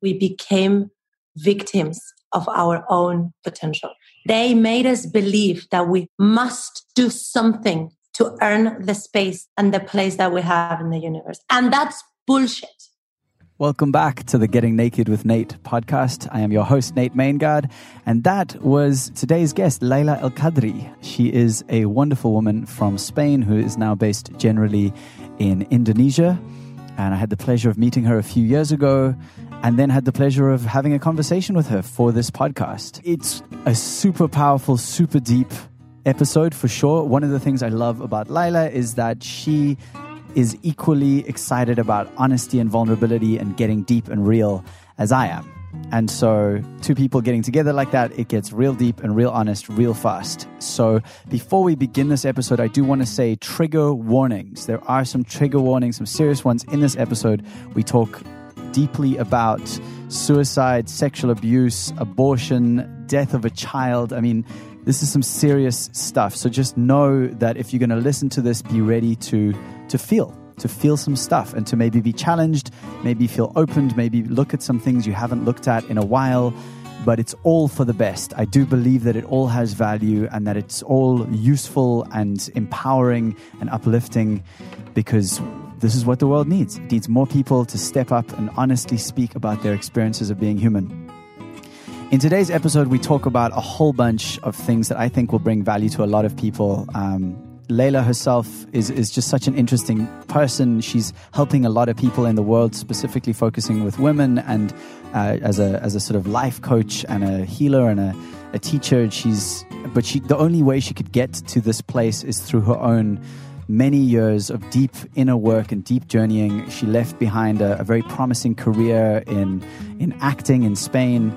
we became victims of our own potential. They made us believe that we must do something to earn the space and the place that we have in the universe. And that's bullshit. Welcome back to the Getting Naked with Nate podcast. I am your host, Nate Maingard, and that was today's guest, Laila El Kadri. She is a wonderful woman from Spain who is now based generally in Indonesia. And I had the pleasure of meeting her a few years ago and then had the pleasure of having a conversation with her for this podcast. It's a super powerful, super deep episode for sure. One of the things I love about Laila is that she is equally excited about honesty and vulnerability and getting deep and real as I am. And so two people getting together like that, it gets real deep and real honest real fast. So before we begin this episode, I do want to say trigger warnings. There are some trigger warnings, some serious ones in this episode. We talk deeply about suicide, sexual abuse, abortion, death of a child. I mean, this is some serious stuff. So just know that if you're going to listen to this, be ready to feel some stuff and to maybe be challenged, maybe feel opened, maybe look at some things you haven't looked at in a while. But it's all for the best. I do believe that it all has value and that it's all useful and empowering and uplifting because this is what the world needs. It needs more people to step up and honestly speak about their experiences of being human. In today's episode, we talk about a whole bunch of things that I think will bring value to a lot of people. Laila herself is just such an interesting person. She's helping a lot of people in the world, specifically focusing with women and as a sort of life coach and a healer and a teacher. The only way she could get to this place is through her own many years of deep inner work and deep journeying. She left behind a very promising career in acting in Spain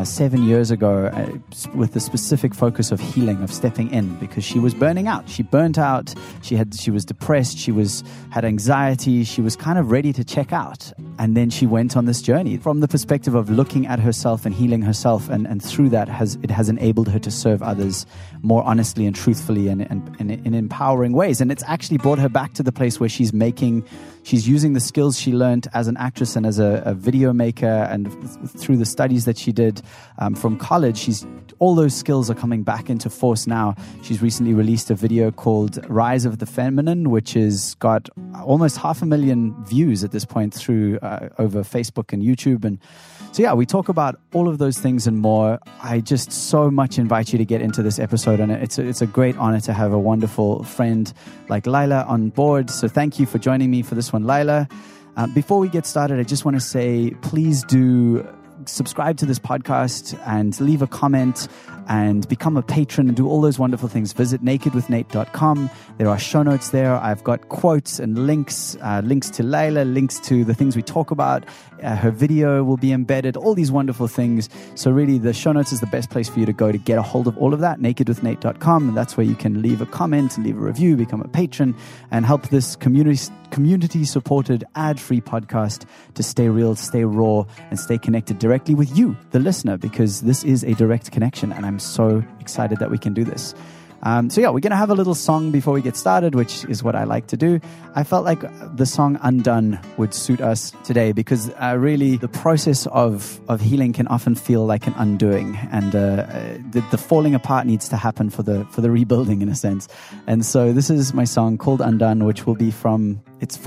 7 years ago with the specific focus of healing, of stepping in, because she was burning out. She burnt out. She was depressed. She had anxiety. She was kind of ready to check out. And then she went on this journey from the perspective of looking at herself and healing herself. And through that, it has enabled her to serve others more honestly and truthfully and in empowering ways. And it's actually brought her back to the place where she's using the skills she learned as an actress and as a video maker and through the studies that she did from college. All those skills are coming back into force now. She's recently released a video called Rise of the Feminine, which has got almost 500,000 views at this point through over Facebook and YouTube. And so, yeah, we talk about all of those things and more. I just so much invite you to get into this episode. And it's a great honor to have a wonderful friend like Laila on board. So thank you for joining me for this one, Laila. Before we get started, I just want to say, please do subscribe to this podcast and leave a comment and become a patron and do all those wonderful things. Visit nakedwithnate.com. There are show notes there. I've got quotes and links to Laila, links to the things we talk about. Her video will be embedded, all these wonderful things. So really, the show notes is the best place for you to go to get a hold of all of that, nakedwithnate.com. And that's where you can leave a comment, leave a review, become a patron, and help this community-supported, ad-free podcast to stay real, stay raw, and stay connected directly with you, the listener, because this is a direct connection, and I'm so excited that we can do this. So yeah, we're going to have a little song before we get started, which is what I like to do. I felt like the song Undone would suit us today because really the process of healing can often feel like an undoing, and the falling apart needs to happen for the rebuilding in a sense. And so this is my song called Undone, which will be from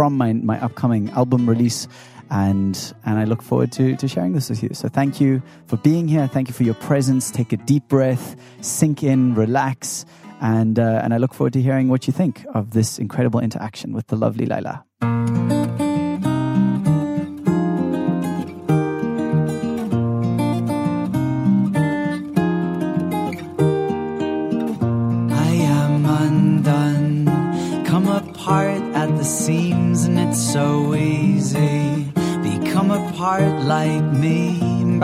my upcoming album release. And I look forward to sharing this with you. So thank you for being here. Thank you for your presence. Take a deep breath, sink in, relax. And I look forward to hearing what you think of this incredible interaction with the lovely Laila. I am undone, come apart at the seams, and it's so easy. Become a part like me.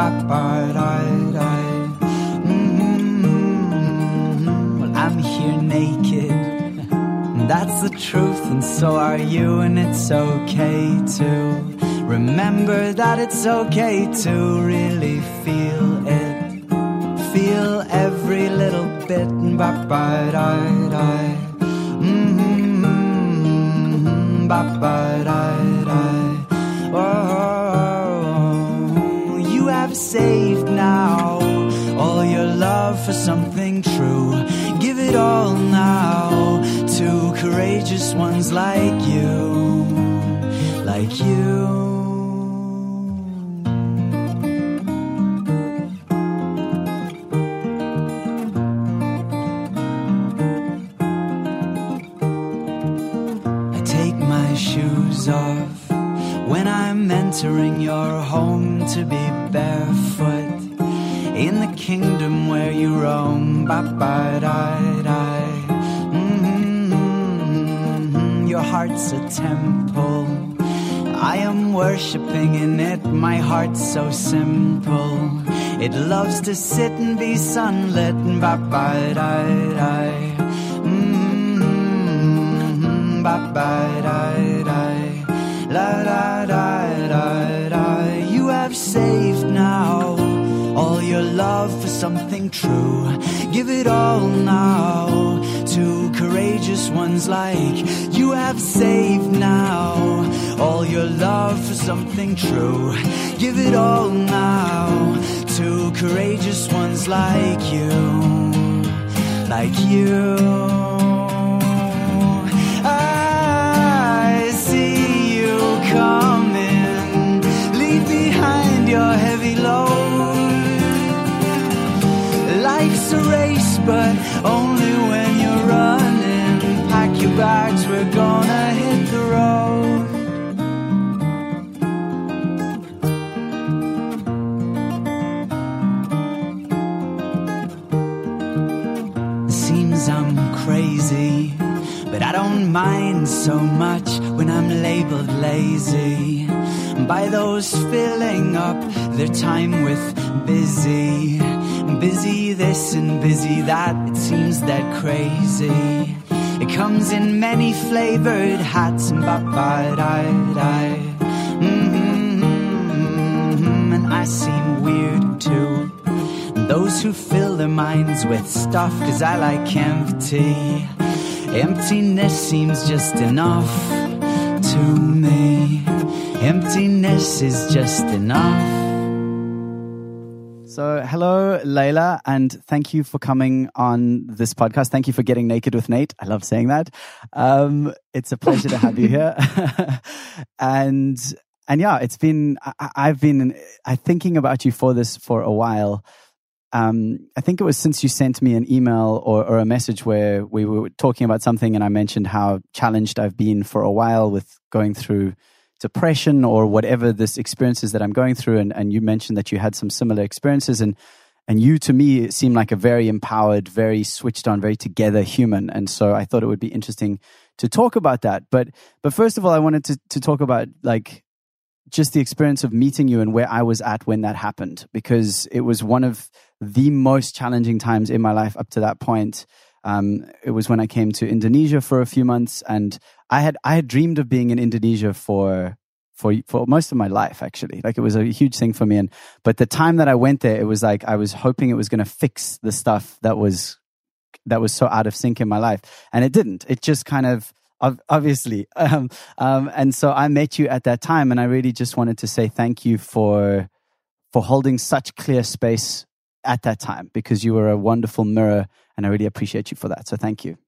Well, I'm here naked. That's the truth, and so are you, and it's okay to remember that it's okay to really feel it. Feel every little bit. have saved now. All your love for something true. Give it all now to courageous ones like you, like you. Shoes off when I'm entering your home to be barefoot in the kingdom where you roam. Your heart's a temple. I am worshipping in it. My heart's so simple. It loves to sit and be sunlit. You have saved now. All your love for something true. Give it all now to courageous ones like you. Have saved now. All your love for something true. Give it all now to courageous ones like you, like you. I see you coming. Leave behind your heavy load. Life's a race, but only when you're running. Pack your bags, we're gonna hit the road. Seems I'm crazy, but I don't mind so much when I'm labeled lazy by those filling up their time with busy. Busy this and busy that, it seems that crazy. It comes in many flavored hats and and I seem weird too. Those who fill their minds with stuff, 'cause I like empty. Emptiness seems just enough to me. Emptiness is just enough. So, hello, Layla, and thank you for coming on this podcast. Thank you for getting naked with Nate. I love saying that. It's a pleasure to have you here. and yeah, it's been, I've been thinking about you for this for a while. I think it was since you sent me an email or a message where we were talking about something and I mentioned how challenged I've been for a while with going through depression or whatever this experiences that I'm going through. And you mentioned that you had some similar experiences and you, to me, seem like a very empowered, very switched on, very together human. And so I thought it would be interesting to talk about that. But first of all, I wanted to talk about like just the experience of meeting you and where I was at when that happened, because it was one of the most challenging times in my life up to that point. It was when I came to Indonesia for a few months, and I had dreamed of being in Indonesia for most of my life, actually. Like, it was a huge thing for me. But the time that I went there, it was like I was hoping it was going to fix the stuff that was so out of sync in my life, and it didn't. It just kind of obviously. And so I met you at that time, and I really just wanted to say thank you for holding such clear space at that time, because you were a wonderful mirror, and I really appreciate you for that. So thank you.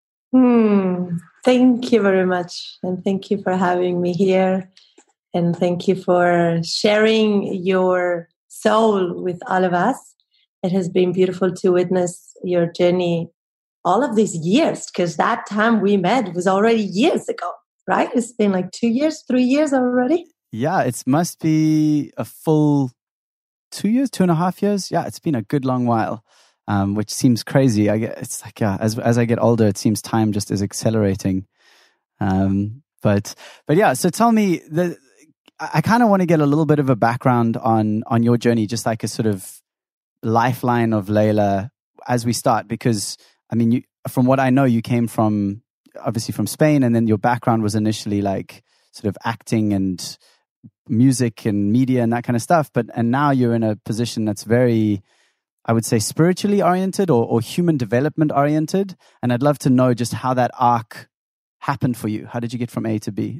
Thank you very much. And thank you for having me here. And thank you for sharing your soul with all of us. It has been beautiful to witness your journey all of these years, because that time we met was already years ago, right? It's been like 2 years, 3 years already. Yeah, it must be a full 2 years, 2.5 years. Yeah, it's been a good long while, which seems crazy. It's like, yeah, as I get older, it seems time just is accelerating. But yeah, so tell me, I kind of want to get a little bit of a background on your journey, just like a sort of lifeline of Layla as we start, because I mean, from what I know, you came obviously from Spain, and then your background was initially like sort of acting and music and media and that kind of stuff. And now you're in a position that's very, I would say, spiritually oriented or human development oriented. And I'd love to know just how that arc happened for you. How did you get from A to B?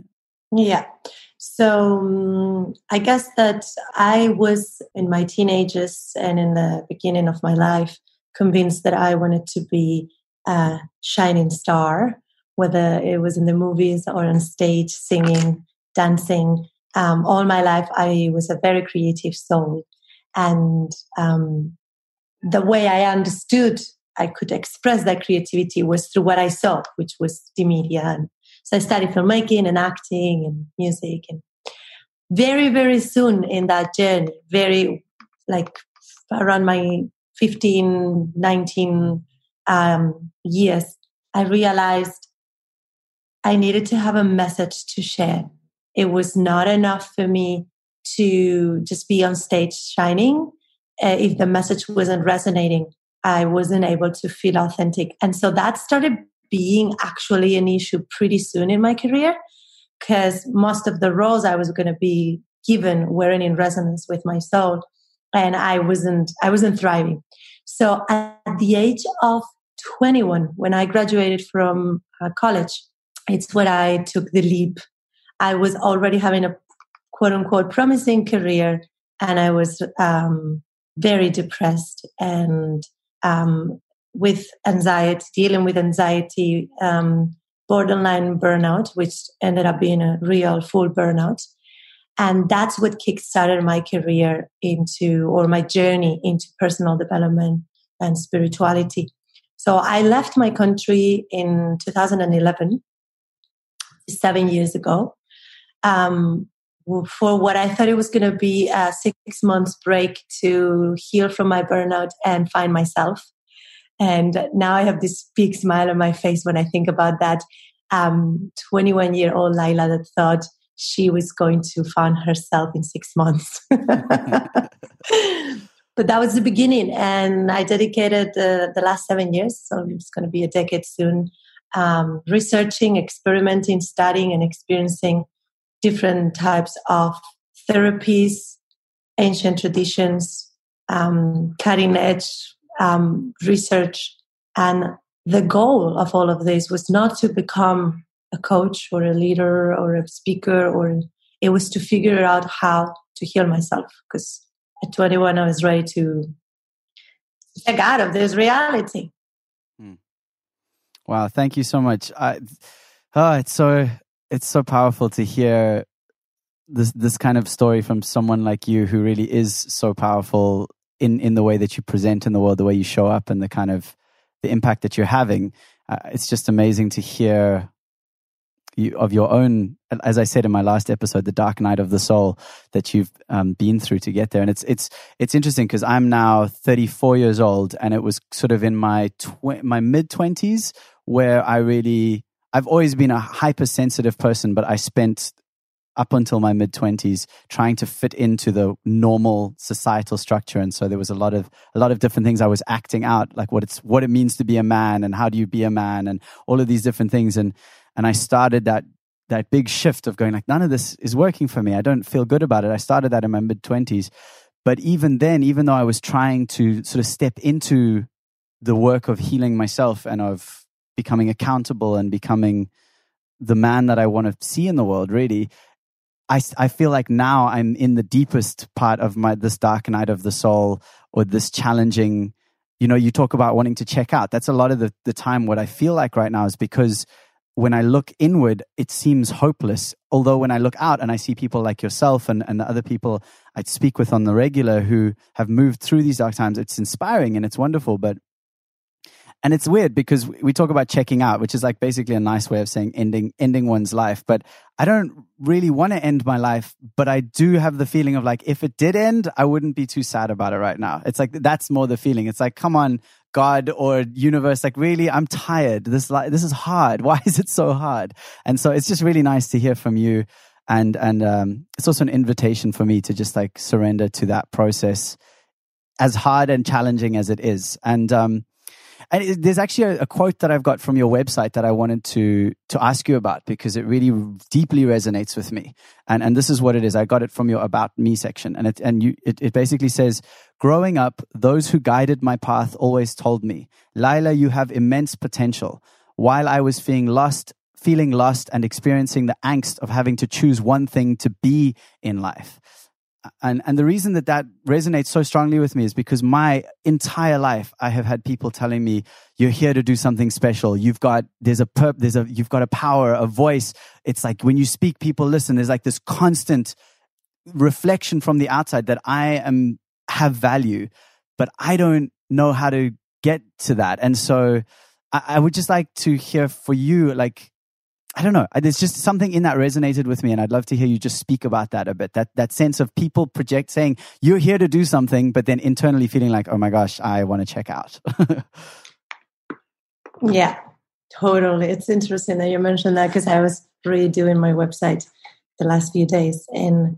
Yeah. So I guess that I was in my teenagers and in the beginning of my life convinced that I wanted to be a shining star, whether it was in the movies or on stage, singing, dancing. All my life, I was a very creative soul. And the way I understood I could express that creativity was through what I saw, which was the media. And so I studied filmmaking and acting and music. And very, very soon in that journey, very like around my 15, 19 years, I realized I needed to have a message to share. It was not enough for me to just be on stage shining. If the message wasn't resonating, I wasn't able to feel authentic. And so that started being actually an issue pretty soon in my career, because most of the roles I was going to be given weren't in resonance with my soul, and I wasn't thriving. So at the age of 21, when I graduated from college, it's when I took the leap. I was already having a quote unquote promising career, and I was very depressed and with anxiety, dealing with anxiety, borderline burnout, which ended up being a real full burnout. And that's what kickstarted my career or my journey into personal development and spirituality. So I left my country in 2011, 7 years ago, for what I thought it was going to be a 6 months break to heal from my burnout and find myself. And now I have this big smile on my face when I think about that 21-year-old Laila that thought she was going to find herself in 6 months. But that was the beginning. And I dedicated the last 7 years, so it's going to be a decade soon, researching, experimenting, studying, and experiencing different types of therapies, ancient traditions, cutting edge research. And the goal of all of this was not to become a coach or a leader or a speaker, it was to figure out how to heal myself. Because at 21, I was ready to check out of this reality. Wow, thank you so much. It's so powerful to hear this kind of story from someone like you, who really is so powerful in the way that you present in the world, the way you show up, and the kind of the impact that you're having. It's just amazing to hear of your own, as I said in my last episode, the dark night of the soul that you've been through to get there. And it's interesting because I'm now 34 years old, and it was sort of in my mid-20s where I've always been a hypersensitive person, but I spent up until my mid-20s trying to fit into the normal societal structure. And so there was a lot of different things I was acting out, like what it means to be a man, and how do you be a man, and all of these different things. And I started that big shift of going like, none of this is working for me. I don't feel good about it. I started that in my mid-20s. But even then, even though I was trying to sort of step into the work of healing myself and of becoming accountable and becoming the man that I want to see in the world, really, I feel like now I'm in the deepest part of this dark night of the soul, or this challenging, you talk about wanting to check out. That's a lot of the time what I feel like right now, is because when I look inward, it seems hopeless. Although when I look out and I see people like yourself and the other people I speak with on the regular who have moved through these dark times, it's inspiring and it's wonderful. And it's weird because we talk about checking out, which is like basically a nice way of saying ending one's life. But I don't really want to end my life, but I do have the feeling of like, if it did end, I wouldn't be too sad about it right now. It's like, that's more the feeling. It's like, come on, God or universe, like really, I'm tired. This is hard. Why is it so hard? And so it's just really nice to hear from you. And it's also an invitation for me to just like surrender to that process, as hard and challenging as it is. And there's actually a quote that I've got from your website that I wanted to ask you about, because it really deeply resonates with me. And this is what it is. I got it from your About Me section. And it basically says, growing up, those who guided my path always told me, Laila, you have immense potential. While I was feeling lost, feeling lost and experiencing the angst of having to choose one thing to be in life. And the reason that resonates so strongly with me is because my entire life I have had people telling me, you're here to do something special. You've got a power, a voice. It's like when you speak, people listen. There's like this constant reflection from the outside that I have value, but I don't know how to get to that. And so I would just like to hear for you, like, I don't know. There's just something in that resonated with me, and I'd love to hear you just speak about that a bit. That sense of people saying, you're here to do something, but then internally feeling like, oh my gosh, I want to check out. Yeah, totally. It's interesting that you mentioned that, because I was redoing my website the last few days. And,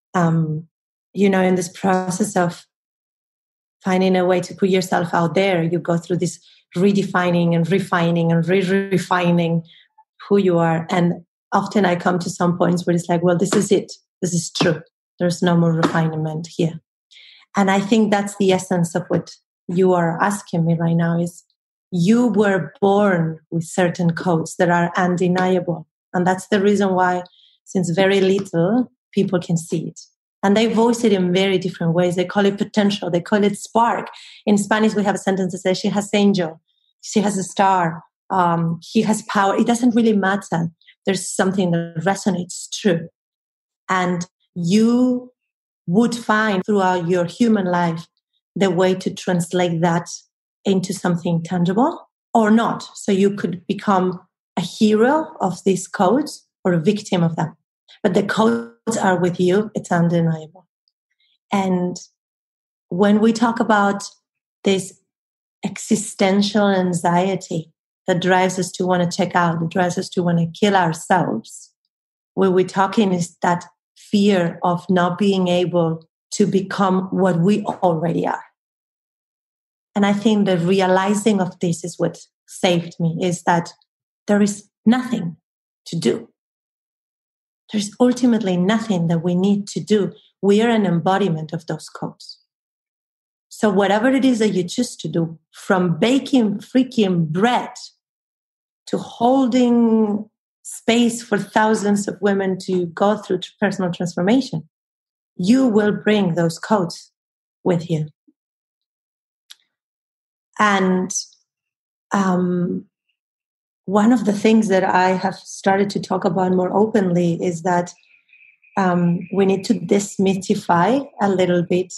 in this process of finding a way to put yourself out there, you go through this redefining and refining and refining who you are. And often I come to some points where it's like, well, this is it. This is true. There's no more refinement here. And I think that's the essence of what you are asking me right now is you were born with certain codes that are undeniable. And that's the reason why since very little people can see it. And they voice it in very different ways. They call it potential. They call it spark. In Spanish, we have a sentence that says, she has angel. She has a star. He has power. It doesn't really matter. There's something that resonates true. And you would find throughout your human life the way to translate that into something tangible or not. So you could become a hero of these codes or a victim of them. But the codes are with you. It's undeniable. And when we talk about this existential anxiety that drives us to want to check out, that drives us to want to kill ourselves, what we're talking is that fear of not being able to become what we already are. And I think the realizing of this is what saved me, is that there is nothing to do. There's ultimately nothing that we need to do. We are an embodiment of those codes. So whatever it is that you choose to do, from baking freaking bread to holding space for thousands of women to go through personal transformation, you will bring those codes with you. And one of the things that I have started to talk about more openly is that we need to demystify a little bit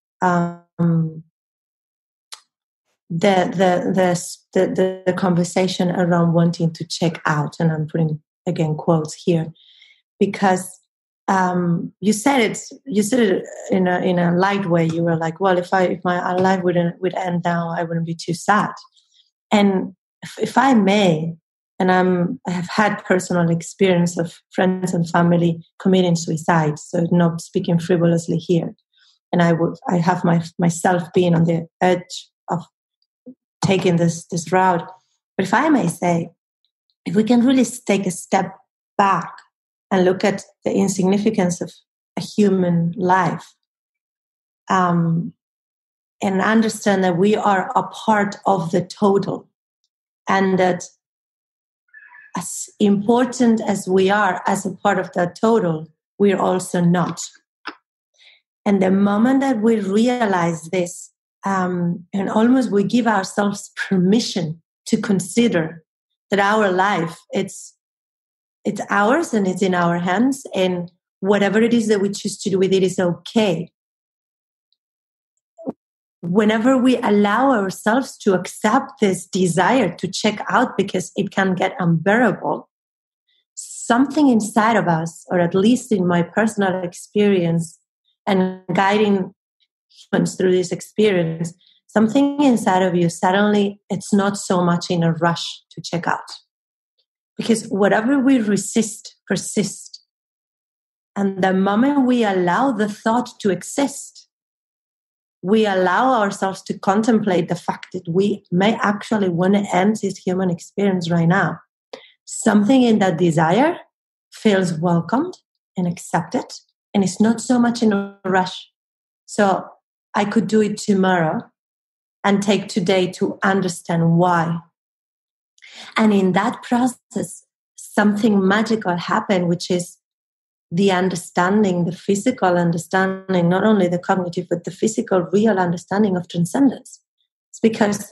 the conversation around wanting to check out. And I'm putting again quotes here, because you said it in a light way. You were like, well, if my life would end now, I wouldn't be too sad. And if I may, and I have had personal experience of friends and family committing suicide, so not speaking frivolously here. And I have myself being on the edge of taking this route. But if I may say, if we can really take a step back and look at the insignificance of a human life, and understand that we are a part of the total, and that as important as we are as a part of that total, we're also not. And the moment that we realize this, and almost we give ourselves permission to consider that our life, it's ours and it's in our hands, and whatever it is that we choose to do with it is okay. Whenever we allow ourselves to accept this desire to check out because it can get unbearable, something inside of us, or at least in my personal experience and guiding humans through this experience, something inside of you suddenly, it's not so much in a rush to check out. Because whatever we resist persists. And the moment we allow the thought to exist, we allow ourselves to contemplate the fact that we may actually want to end this human experience right now. Something in that desire feels welcomed and accepted, and it's not so much in a rush. So I could do it tomorrow and take today to understand why. And in that process, something magical happened, which is the understanding, the physical understanding, not only the cognitive, but the physical, real understanding of transcendence. It's because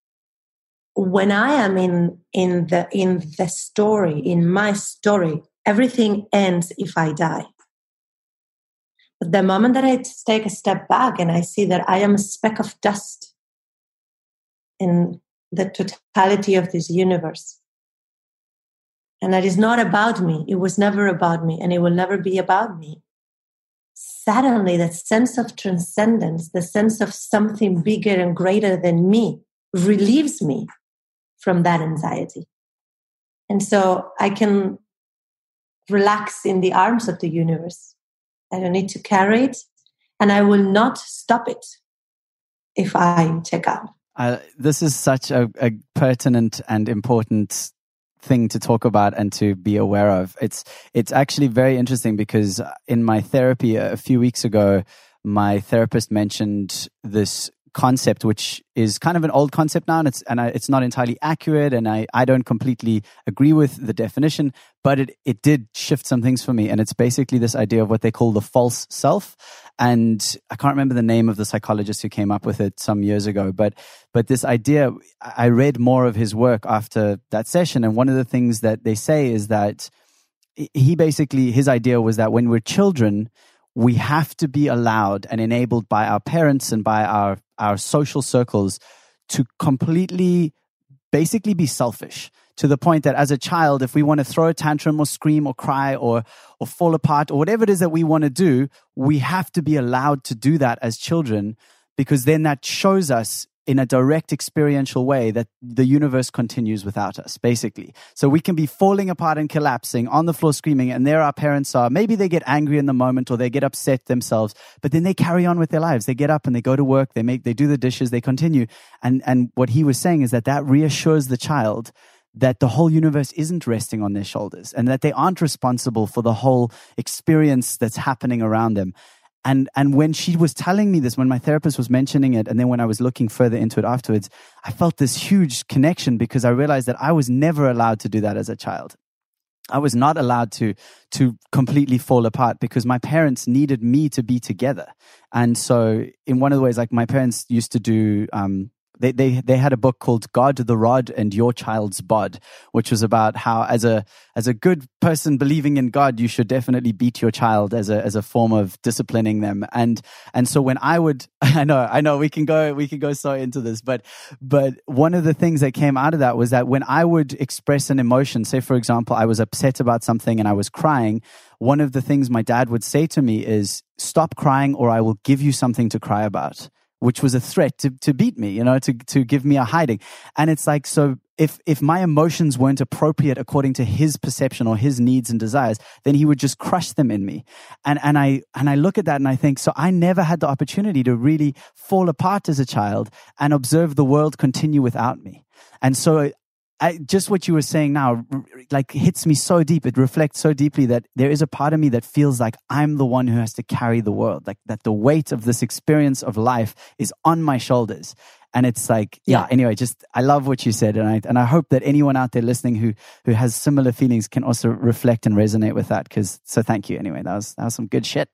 when I am in the story, in my story, everything ends if I die. But the moment that I take a step back and I see that I am a speck of dust in the totality of this universe, and that is not about me. It was never about me, and it will never be about me. Suddenly, that sense of transcendence, the sense of something bigger and greater than me, relieves me from that anxiety. And so I can relax in the arms of the universe. I don't need to carry it, and I will not stop it if I check out. This is such a pertinent and important thing to talk about and to be aware of. It's actually very interesting because in my therapy a few weeks ago, my therapist mentioned this concept, which is kind of an old concept now, and it's not entirely accurate, and I don't completely agree with the definition, but it did shift some things for me. And it's basically this idea of what they call the false self. And I can't remember the name of the psychologist who came up with it some years ago, but this idea, I read more of his work after that session, and one of the things that they say is that his idea was that when we're children, we have to be allowed and enabled by our parents and by our social circles to completely, basically be selfish, to the point that as a child, if we want to throw a tantrum or scream or cry or fall apart or whatever it is that we want to do, we have to be allowed to do that as children, because then that shows us in a direct experiential way that the universe continues without us, basically. So we can be falling apart and collapsing on the floor screaming, and there our parents are. Maybe they get angry in the moment or they get upset themselves, but then they carry on with their lives. They get up and they go to work, they do the dishes, they continue. And what he was saying is that reassures the child that the whole universe isn't resting on their shoulders and that they aren't responsible for the whole experience that's happening around them. And when she was telling me this, when my therapist was mentioning it, and then when I was looking further into it afterwards, I felt this huge connection because I realized that I was never allowed to do that as a child. I was not allowed to completely fall apart because my parents needed me to be together. And so in one of the ways, like my parents used to do, They had a book called God, the Rod, and Your Child's Bod, which was about how as a good person believing in God, you should definitely beat your child as a form of disciplining them. And so when I would, I know we can go so into this, but one of the things that came out of that was that when I would express an emotion, say for example, I was upset about something and I was crying, one of the things my dad would say to me is, stop crying or I will give you something to cry about, which was a threat to beat me, to give me a hiding. And it's like, so if my emotions weren't appropriate according to his perception or his needs and desires, then he would just crush them in me. And I look at that and I think, so I never had the opportunity to really fall apart as a child and observe the world continue without me. And so just what you were saying now, like, hits me so deep. It reflects so deeply that there is a part of me that feels like I'm the one who has to carry the world, like that the weight of this experience of life is on my shoulders. And it's like, anyway, just, I love what you said. And I hope that anyone out there listening who has similar feelings can also reflect and resonate with that. So thank you. Anyway, that was some good shit.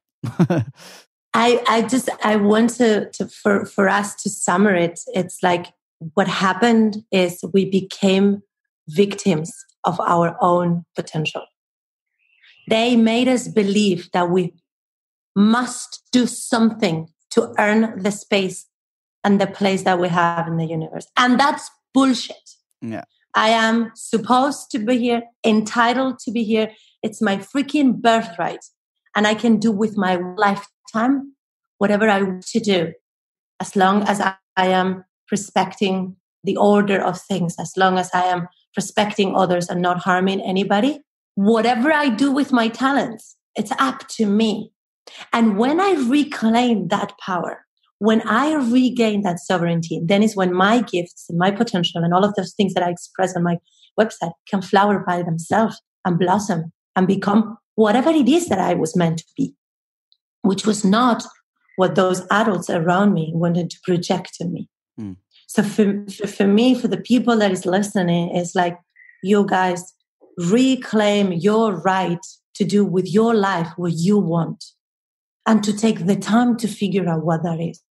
I want for us to summarize it. It's like, what happened is we became victims of our own potential. They made us believe that we must do something to earn the space and the place that we have in the universe. And that's bullshit. Yeah. I am supposed to be here, entitled to be here. It's my freaking birthright. And I can do with my lifetime whatever I want to do, as long as I am respecting the order of things, as long as I am respecting others and not harming anybody. Whatever I do with my talents, it's up to me. And when I reclaim that power, when I regain that sovereignty, then is when my gifts and my potential and all of those things that I express on my website can flower by themselves and blossom and become whatever it is that I was meant to be, which was not what those adults around me wanted to project to me. So for me, for the people that is listening, it's like, you guys, reclaim your right to do with your life what you want, and to take the time to figure out what that is.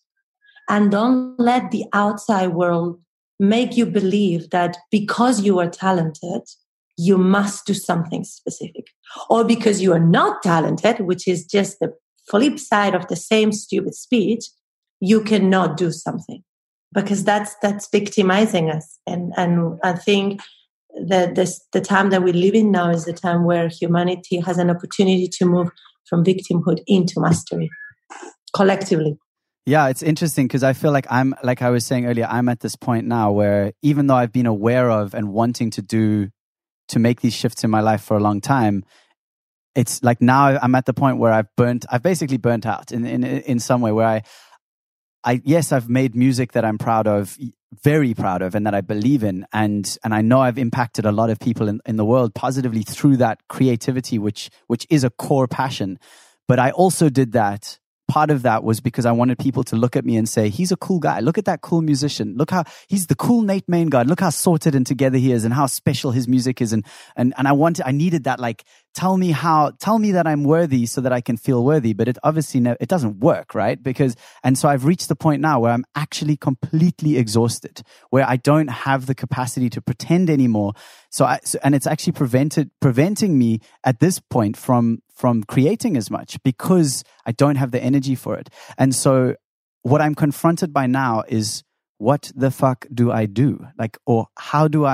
And don't let the outside world make you believe that because you are talented, you must do something specific. Or because you are not talented, which is just the flip side of the same stupid speech, you cannot do something. Because that's victimizing us. And I think that the time that we live in now is the time where humanity has an opportunity to move from victimhood into mastery collectively. Yeah, it's interesting because I feel like like I was saying earlier, I'm at this point now where even though I've been aware of and wanting to make these shifts in my life for a long time, it's like now I'm at the point where I've basically burnt out in some way, where yes, I've made music that I'm proud of, very proud of, and that I believe in. And I know I've impacted a lot of people in the world positively through that creativity, which is a core passion. But I also did that. Part of that was because I wanted people to look at me and say, he's a cool guy. Look at that cool musician. Look how he's the cool Nate Maingard. Look how sorted and together he is and how special his music is. And I needed that, like, tell me that I'm worthy so that I can feel worthy. But it obviously it doesn't work, right? And so I've reached the point now where I'm actually completely exhausted, where I don't have the capacity to pretend anymore. And it's actually preventing me at this point from creating as much, because I don't have the energy for it. And so what I'm confronted by now is, what the fuck do I do? Like, or how do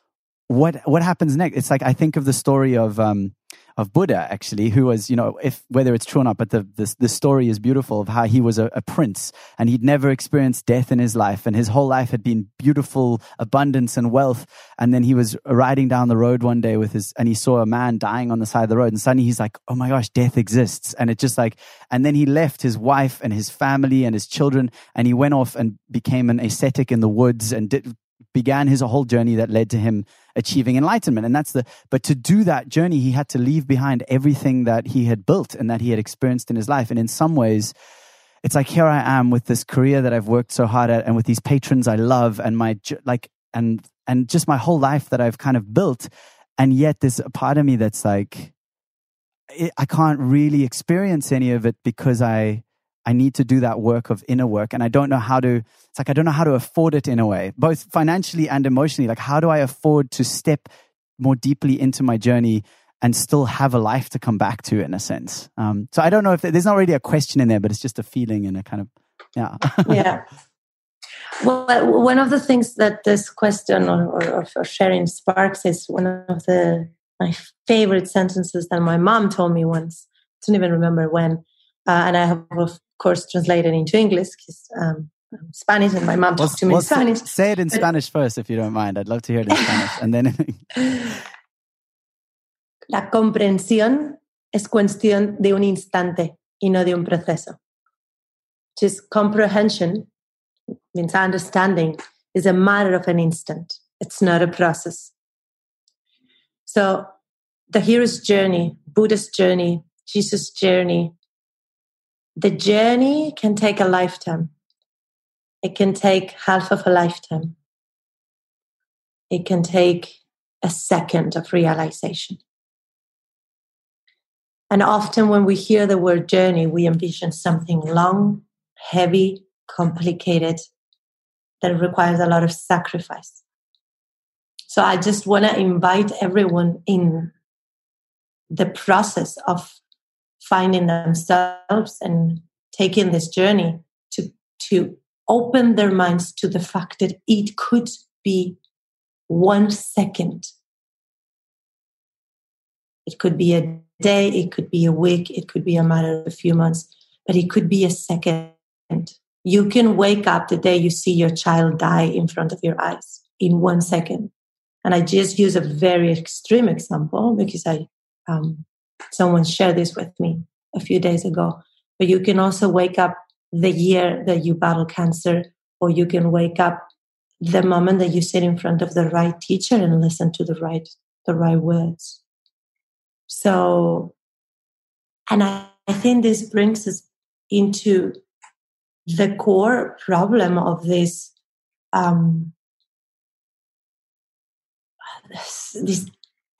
what happens next? It's like, I think of the story of Buddha, actually, who was, whether it's true or not, but the story is beautiful, of how he was a prince and he'd never experienced death in his life, and his whole life had been beautiful abundance and wealth. And then he was riding down the road one day and he saw a man dying on the side of the road, and suddenly he's like, oh my gosh, death exists. And it just like, and then he left his wife and his family and his children, and he went off and became an ascetic in the woods and began his whole journey that led to him achieving enlightenment. And but to do that journey, he had to leave behind everything that he had built and that he had experienced in his life. And in some ways, it's like, here I am with this career that I've worked so hard at, and with these patrons I love, and and just my whole life that I've kind of built. And yet there's a part of me that's like, I can't really experience any of it because I need to do that work of inner work. And I don't know how to afford it in a way, both financially and emotionally. Like, how do I afford to step more deeply into my journey and still have a life to come back to, in a sense? So I don't know if there's not really a question in there, but it's just a feeling and a kind of, yeah. Yeah. Well, one of the things that this question or sharing sparks is one of my favorite sentences that my mom told me once. I don't even remember when. And I have, of course, translated into English because I'm Spanish and my mom talks to me in Spanish. Say it in Spanish first, if you don't mind. I'd love to hear it in Spanish. And then... La comprensión es cuestión de un instante y no de un proceso. Just comprehension means understanding is a matter of an instant. It's not a process. So the hero's journey, Buddha's journey, Jesus' journey, the journey can take a lifetime. It can take half of a lifetime. It can take a second of realization. And often when we hear the word journey, we envision something long, heavy, complicated, that requires a lot of sacrifice. So I just want to invite everyone in the process of finding themselves and taking this journey to open their minds to the fact that it could be 1 second. It could be a day, it could be a week, it could be a matter of a few months, but it could be a second. You can wake up the day you see your child die in front of your eyes in 1 second. And I just use a very extreme example because someone shared this with me a few days ago. But you can also wake up the year that you battle cancer, or you can wake up the moment that you sit in front of the right teacher and listen to the right words. So, and I think this brings us into the core problem of this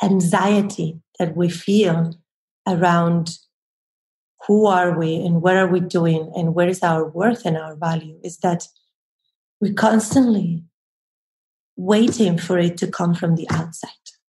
anxiety that we feel around who are we and what are we doing and where is our worth and our value is that we're constantly waiting for it to come from the outside.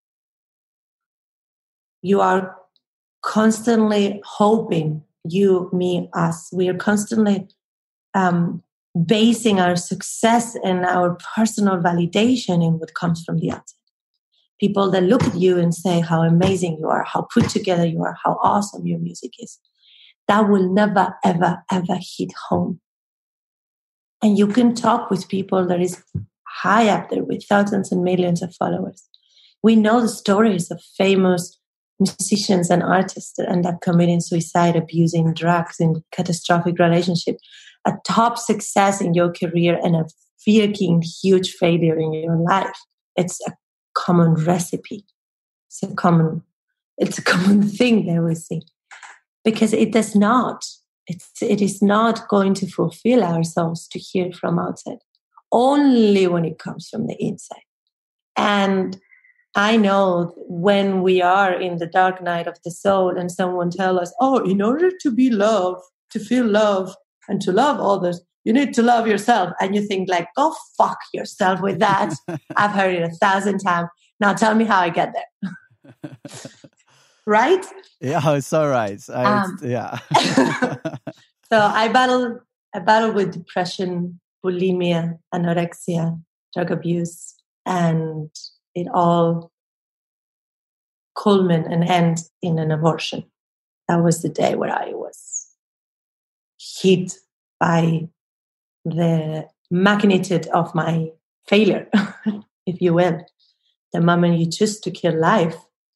You are constantly hoping, you, me, us, we are constantly basing our success and our personal validation in what comes from the outside. People that look at you and say how amazing you are, how put together you are, how awesome your music is. That will never, ever, ever hit home. And you can talk with people that is high up there with thousands and millions of followers. We know the stories of famous musicians and artists that end up committing suicide, abusing drugs, in catastrophic relationship. A top success in your career and a freaking huge failure in your life. It's a common recipe. It's a common thing that we see. Because it does not. It is not going to fulfill ourselves to hear it from outside. Only when it comes from the inside. And I know when we are in the dark night of the soul and someone tells us, oh, in order to be loved, to feel love and to love others, you need to love yourself. And you think like, go fuck yourself with that. I've heard it 1,000 times. Now tell me how I get there. Right? Yeah, so right. Yeah. So I battle with depression, bulimia, anorexia, drug abuse, and it all culminated and ends in an abortion. That was the day where I was hit by the magnitude of my failure, if you will. The moment you choose to kill life,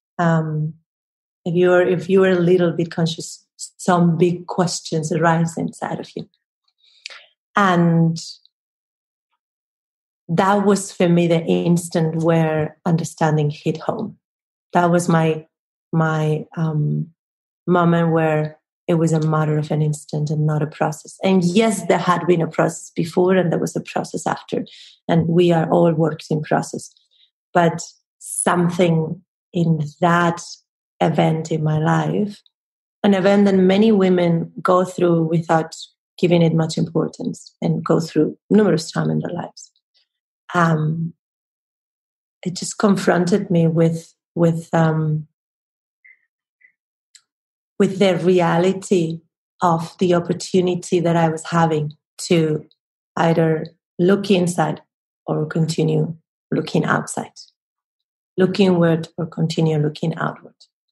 if you're a little bit conscious, some big questions arise inside of you. And that was for me the instant where understanding hit home. That was my moment where it was a matter of an instant and not a process. And yes, there had been a process before and there was a process after. And we are all works in process. But something in that event in my life, an event that many women go through without giving it much importance and go through numerous times in their lives. It just confronted me with the reality of the opportunity that I was having to either look inside or continue looking outside, look inward or continue looking outward.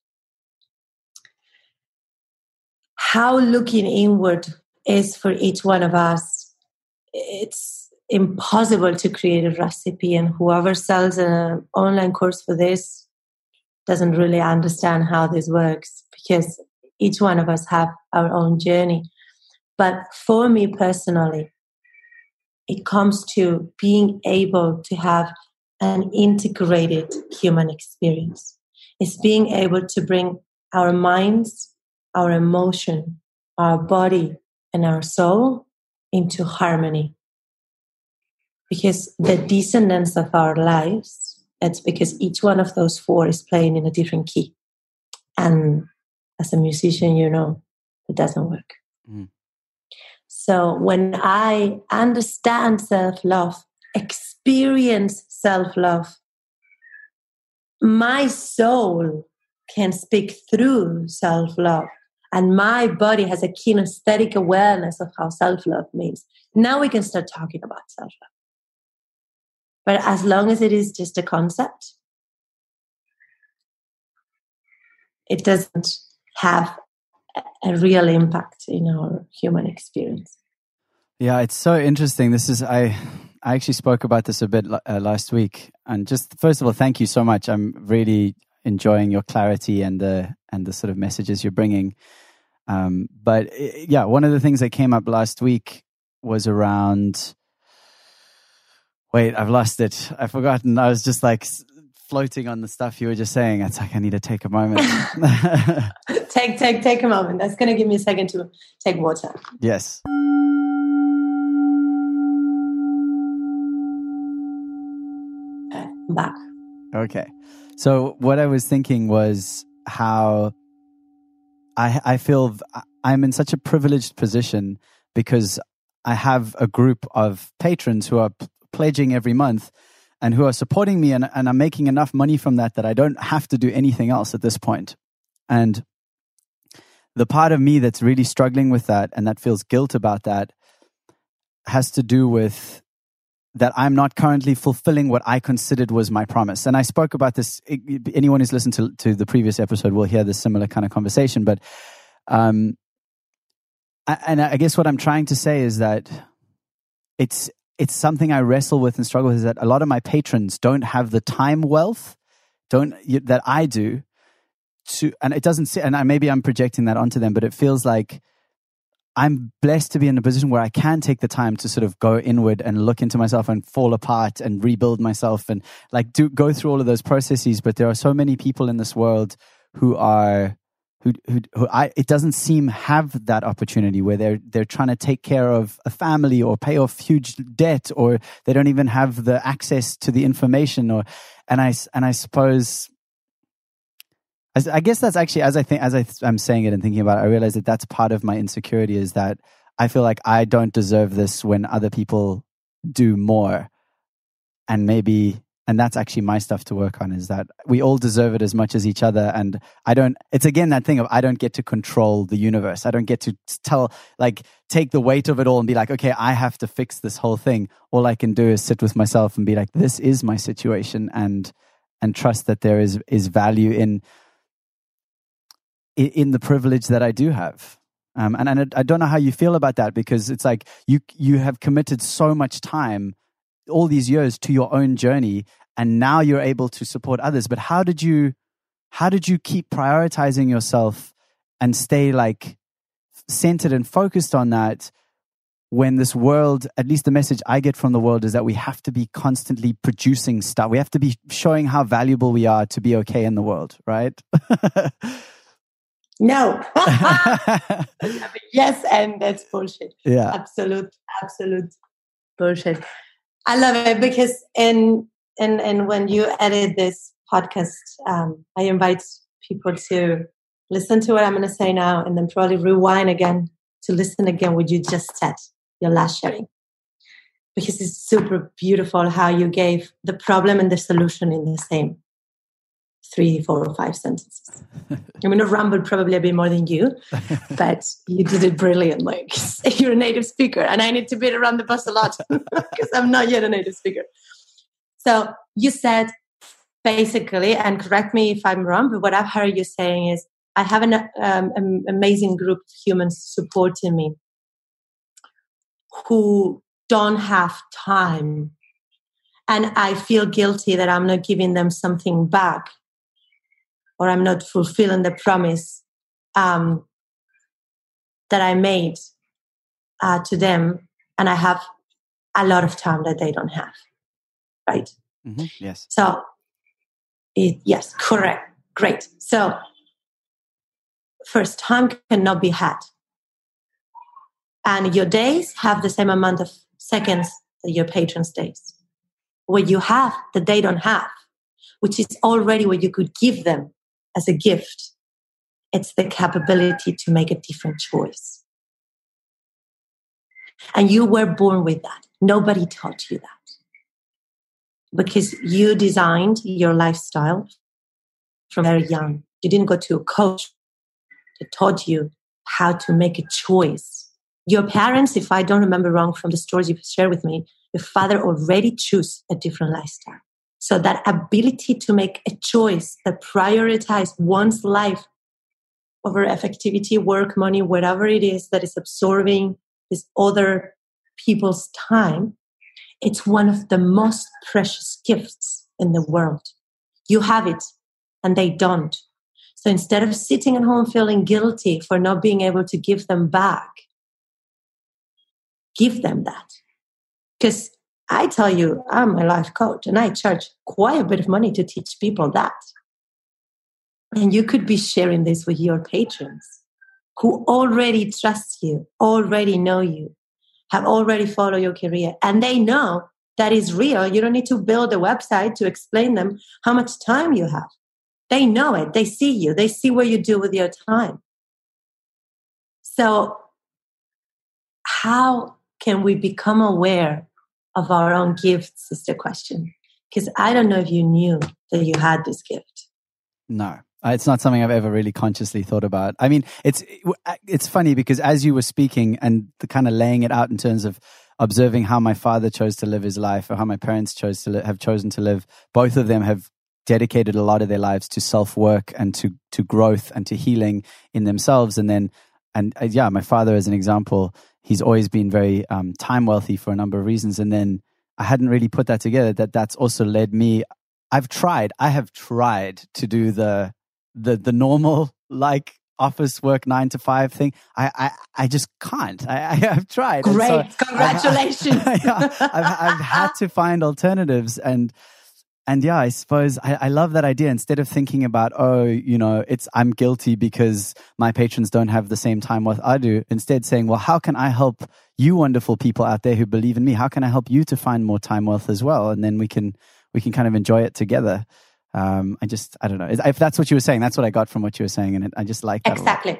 How looking inward is for each one of us, it's impossible to create a recipe, and whoever sells an online course for this doesn't really understand how this works, because each one of us have our own journey. But for me personally, it comes to being able to have an integrated human experience. It's being able to bring our minds, our emotion, our body, and our soul into harmony. Because the dissonance of our lives, it's because each one of those four is playing in a different key. And as a musician, you know, it doesn't work. Mm. So when I understand self-love, experience self-love, my soul can speak through self-love. And my body has a kinesthetic awareness of how self-love means. Now we can start talking about self-love. But as long as it is just a concept, it doesn't have a real impact in our human experience. Yeah, it's so interesting. This is, I actually spoke about this a bit last week. And just, first of all, thank you so much. I'm really enjoying your clarity and the sort of messages you're bringing. But yeah, one of the things that came up last week was around, wait, I've lost it. I've forgotten. I was just like floating on the stuff you were just saying. It's like, I need to take a moment. Take a moment. That's going to give me a second to take water. Yes. I'm back. Okay. So what I was thinking was how I feel I'm in such a privileged position because I have a group of patrons who are pledging every month and who are supporting me, and I'm making enough money from that I don't have to do anything else at this point. And the part of me that's really struggling with that and that feels guilt about that has to do with that I'm not currently fulfilling what I considered was my promise. And I spoke about this. Anyone who's listened to the previous episode will hear this similar kind of conversation. But and I guess what I'm trying to say is that it's something I wrestle with and struggle with, is that a lot of my patrons don't have the time wealth that I do and it doesn't, and maybe I'm projecting that onto them, but it feels like I'm blessed to be in a position where I can take the time to sort of go inward and look into myself and fall apart and rebuild myself and like go through all of those processes. But there are so many people in this world who it doesn't seem have that opportunity, where they're trying to take care of a family or pay off huge debt, or they don't even have the access to the information. And I suppose, I guess that's actually, as I'm saying it and thinking about it, I realize that that's part of my insecurity, is that I feel like I don't deserve this when other people do more. And that's actually my stuff to work on, is that we all deserve it as much as each other. And it's again that thing of, I don't get to control the universe. I don't get to take the weight of it all and be like, okay, I have to fix this whole thing. All I can do is sit with myself and be like, this is my situation, and trust that there is value in the privilege that I do have. And I don't know how you feel about that, because it's like you have committed so much time all these years to your own journey, and now you're able to support others. But how did you keep prioritizing yourself and stay like centered and focused on that, when this world, at least the message I get from the world, is that we have to be constantly producing stuff. We have to be showing how valuable we are to be okay in the world, right? No. Yes, and that's bullshit. Yeah. Absolute bullshit. I love it, because and when you edit this podcast, I invite people to listen to what I'm going to say now, and then probably rewind again to listen again what you just said, your last sharing, because it's super beautiful how you gave the problem and the solution in the same 3, 4, or 5 sentences. I'm going to ramble probably a bit more than you, but you did it brilliantly. You're a native speaker, and I need to beat around the bush a lot because I'm not yet a native speaker. So you said basically, and correct me if I'm wrong, but what I've heard you saying is, I have an amazing group of humans supporting me who don't have time, and I feel guilty that I'm not giving them something back, or I'm not fulfilling the promise that I made to them, and I have a lot of time that they don't have, right? Mm-hmm. Yes. So, yes, correct. Great. So, first, time cannot be had. And your days have the same amount of seconds that your patrons' days. What you have that they don't have, which is already what you could give them as a gift, it's the capability to make a different choice. And you were born with that. Nobody taught you that, because you designed your lifestyle from very young. You didn't go to a coach that taught you how to make a choice. Your parents, if I don't remember wrong from the stories you've shared with me, your father already chose a different lifestyle. So that ability to make a choice that prioritizes one's life over effectivity, work, money, whatever it is that is absorbing these other people's time, it's one of the most precious gifts in the world. You have it, and they don't. So instead of sitting at home feeling guilty for not being able to give them back, give them that. Because I tell you, I'm a life coach, and I charge quite a bit of money to teach people that. And you could be sharing this with your patrons who already trust you, already know you, have already followed your career, and they know that is real. You don't need to build a website to explain them how much time you have. They know it. They see you. They see what you do with your time. So how can we become aware of our own gifts is the question. Because I don't know if you knew that you had this gift. No, it's not something I've ever really consciously thought about. I mean, it's funny because as you were speaking and the kind of laying it out in terms of observing how my father chose to live his life or how my parents have chosen to live, both of them have dedicated a lot of their lives to self-work and to growth and to healing in themselves. And my father, as an example, he's always been very time wealthy for a number of reasons. And then I hadn't really put that together, that's also led me. I have tried to do the normal like office work 9 to 5 thing. I just can't. I've tried. Great. So congratulations. I've had to find alternatives and yeah, I suppose I love that idea. Instead of thinking about, I'm guilty because my patrons don't have the same time what I do. Instead saying, well, how can I help you wonderful people out there who believe in me? How can I help you to find more time wealth as well? And then we can kind of enjoy it together. I don't know. If that's what you were saying, that's what I got from what you were saying. And I just like that.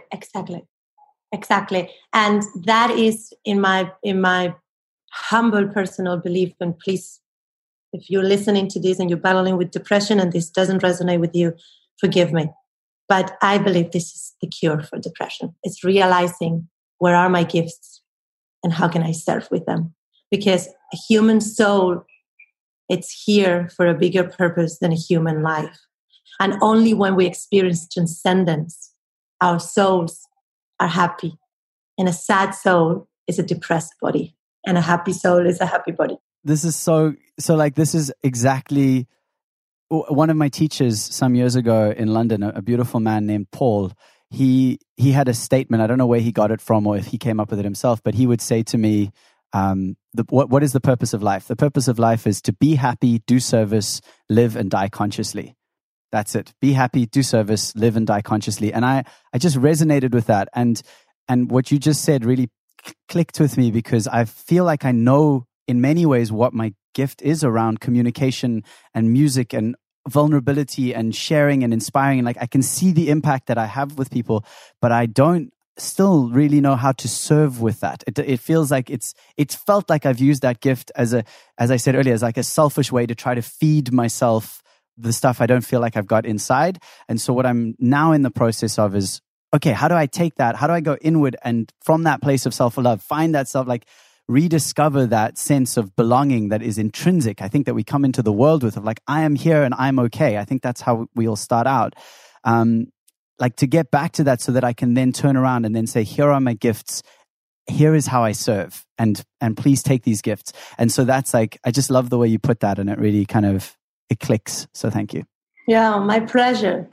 Exactly. And that is in my humble personal belief, and please, if you're listening to this and you're battling with depression and this doesn't resonate with you, forgive me. But I believe this is the cure for depression. It's realizing where are my gifts and how can I serve with them? Because a human soul, it's here for a bigger purpose than a human life. And only when we experience transcendence, our souls are happy. And a sad soul is a depressed body. And a happy soul is a happy body. This is so like, this is exactly one of my teachers some years ago in London, a beautiful man named Paul. He had a statement. I don't know where he got it from or if he came up with it himself, but he would say to me, what is the purpose of life? The purpose of life is to be happy, do service, live and die consciously. That's it. Be happy, do service, live and die consciously. And I just resonated with that. And what you just said really clicked with me because I feel like I know in many ways what my gift is around communication and music and vulnerability and sharing and inspiring. And like, I can see the impact that I have with people, but I don't still really know how to serve with that. It feels like it's felt like I've used that gift as I said earlier, as like a selfish way to try to feed myself the stuff I don't feel like I've got inside. And so what I'm now in the process of is, okay, how do I take that? How do I go inward and from that place of self-love, find that self, like rediscover that sense of belonging that is intrinsic. I think that we come into the world with of like, I am here and I'm okay. I think that's how we all start out. Like to get back to that so that I can then turn around and then say, here are my gifts. Here is how I serve and please take these gifts. And so that's like, I just love the way you put that and it really kind of, it clicks. So thank you. Yeah, my pleasure.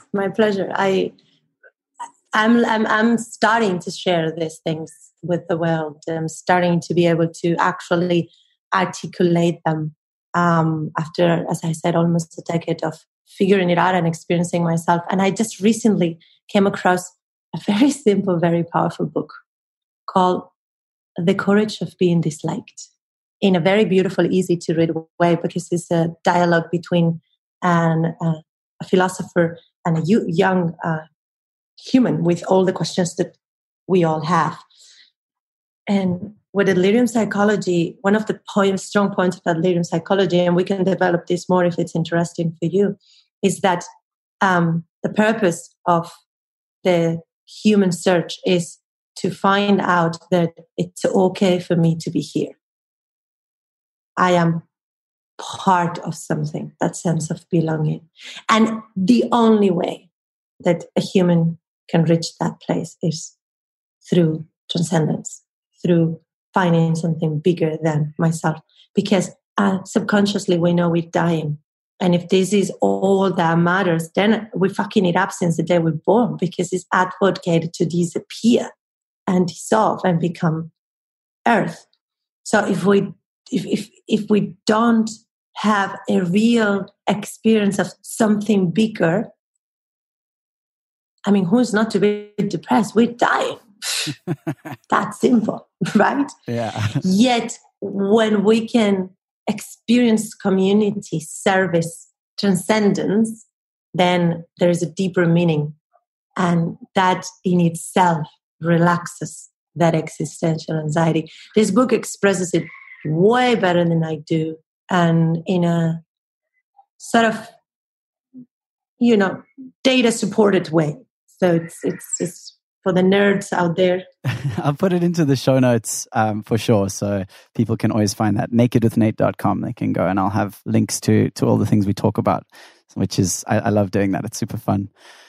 I'm starting to share these things with the world. I'm starting to be able to actually articulate them after, as I said, almost a decade of figuring it out and experiencing myself. And I just recently came across a very simple, very powerful book called The Courage of Being Disliked, in a very beautiful, easy to read way, because it's a dialogue between a philosopher and a young human with all the questions that we all have. And with delirium psychology, one of the strong points of delirium psychology, and we can develop this more if it's interesting for you, is that the purpose of the human search is to find out that it's okay for me to be here. I am part of something, that sense of belonging. And the only way that a human can reach that place is through transcendence, through finding something bigger than myself. Because subconsciously we know we're dying. And if this is all that matters, then we're fucking it up since the day we're born, because it's advocated to disappear and dissolve and become earth. So if we don't have a real experience of something bigger, I mean, who's not to be depressed? We're dying. That's simple, right? Yeah. Yet when we can experience community, service, transcendence, then there is a deeper meaning. And that in itself relaxes that existential anxiety. This book expresses it way better than I do, and in a sort of, data supported way. So it's for the nerds out there. I'll put it into the show notes for sure, so people can always find that. nakedwithnate.com. They can go, and I'll have links to all the things we talk about, which is, I love doing that. It's super fun.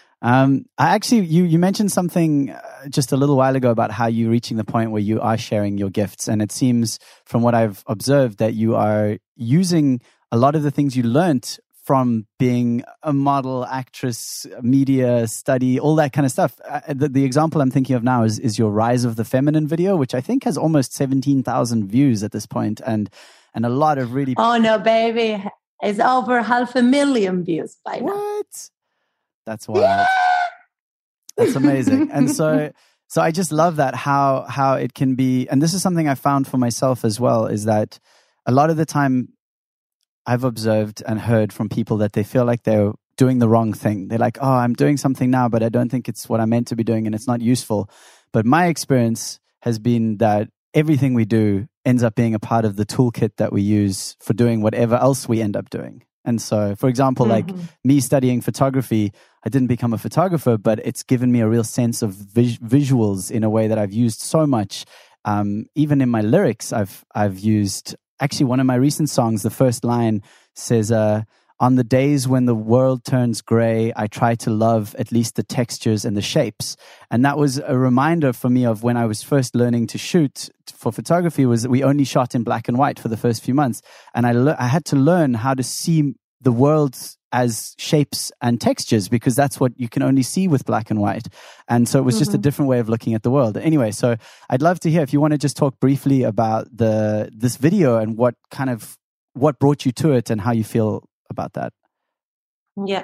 You mentioned something just a little while ago about how you're reaching the point where you are sharing your gifts. And it seems from what I've observed that you are using a lot of the things you learned from being a model, actress, media, study, all that kind of stuff. The example I'm thinking of now is your Rise of the Feminine video, which I think has almost 17,000 views at this point, and a lot of really... Oh no, baby. It's over 500,000 views by now. What? That's wild. That's amazing. And so I just love that, how it can be. And this is something I found for myself as well, is that a lot of the time I've observed and heard from people that they feel like they're doing the wrong thing. They're like, oh, I'm doing something now, but I don't think it's what I'm meant to be doing and it's not useful. But my experience has been that everything we do ends up being a part of the toolkit that we use for doing whatever else we end up doing. And so, for example, like me studying photography, I didn't become a photographer, but it's given me a real sense of visuals in a way that I've used so much. Even in my lyrics, I've used, actually one of my recent songs, the first line says, on the days when the world turns gray, I try to love at least the textures and the shapes. And that was a reminder for me of when I was first learning to shoot for photography, was that we only shot in black and white for the first few months. And I had to learn how to see the world as shapes and textures, because that's what you can only see with black and white. And so it was just a different way of looking at the world. Anyway, so I'd love to hear if you want to just talk briefly about this video and what brought you to it and how you feel about that. Yeah.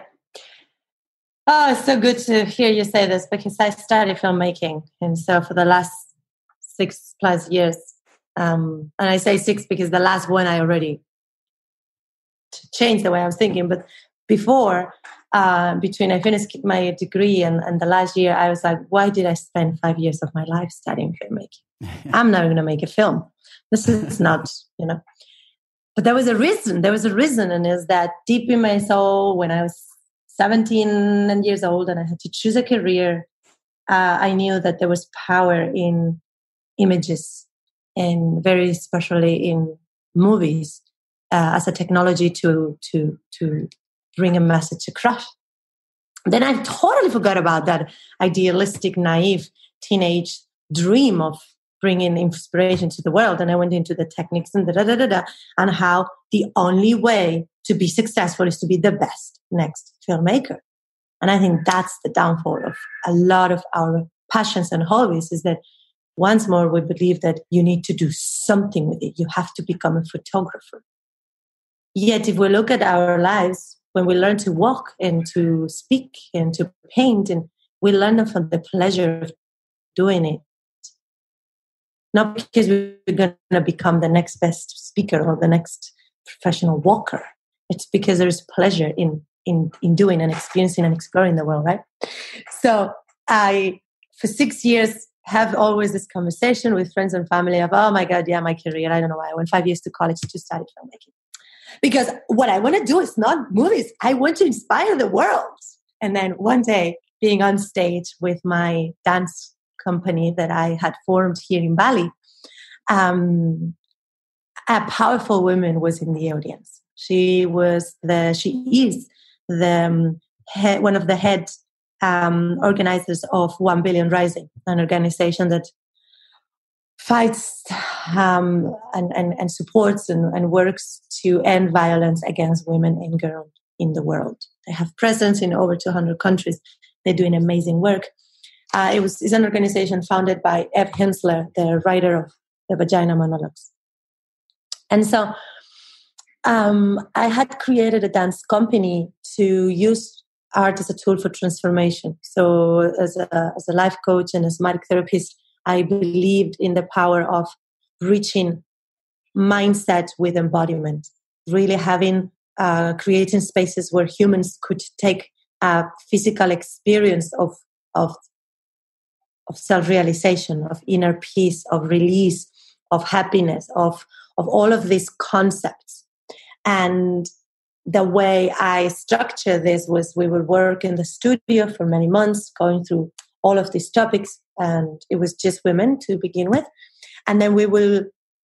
Oh, it's so good to hear you say this, because I studied filmmaking. And so for the last 6+ years, and I say 6 because the last one I already changed the way I was thinking. But before, between I finished my degree and the last year, I was like, why did I spend 5 years of my life studying filmmaking? I'm not going to make a film. This is not, But there was a reason. And is that deep in my soul, when I was 17 years old and I had to choose a career, I knew that there was power in images, and very especially in movies, as a technology to bring a message across. Then I totally forgot about that idealistic, naive teenage dream of bringing inspiration to the world. And I went into the techniques and and how the only way to be successful is to be the best next filmmaker. And I think that's the downfall of a lot of our passions and hobbies, is that once more we believe that you need to do something with it. You have to become a photographer. Yet if we look at our lives, when we learn to walk and to speak and to paint, and we learn from the pleasure of doing it, not because we're going to become the next best speaker or the next professional walker. It's because there's pleasure in doing and experiencing and exploring the world, right? So I, for 6 years, have always this conversation with friends and family of, oh my God, yeah, my career. I don't know why I went 5 years to college to study filmmaking. Because what I want to do is not movies. I want to inspire the world. And then one day, being on stage with my dance company that I had formed here in Bali, a powerful woman was in the audience. She is the one of the head organizers of 1 Billion Rising, an organization that fights and supports and works to end violence against women and girls in the world. They have presence in over 200 countries. They're doing amazing work. It's an organization founded by Eve Hensler, the writer of the Vagina Monologues. And so I had created a dance company to use art as a tool for transformation. So as a life coach and as a somatic therapist, I believed in the power of reaching mindset with embodiment, really having creating spaces where humans could take a physical experience of self-realization, of inner peace, of release, of happiness, of all of these concepts. And the way I structured this was we would work in the studio for many months, going through all of these topics, and it was just women to begin with. And then we will